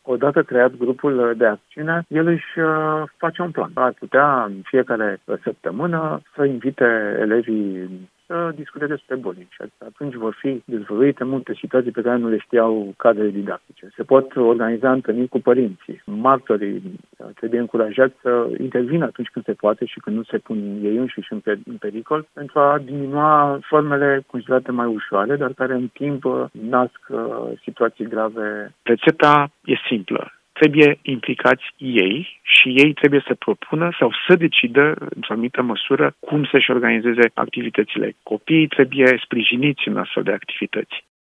Odată creat grupul de acțiune, el își face un plan. Ar putea în fiecare săptămână să invite elevii să discute despre boli și atunci vor fi dezvăluite multe situații pe care nu le știau cadrele didactice. Se pot organiza întâlniri cu părinții. Martorii trebuie încurajați să intervină atunci când se poate și când nu se pun ei înșiși în pericol pentru a diminua formele considerate mai ușoare, dar care în timp nasc situații grave. Rețeta e simplă. Trebuie implicați ei și ei trebuie să propună sau să decidă, într-o anumită măsură, cum să-și organizeze activitățile. Copiii trebuie sprijiniți în astfel de activități.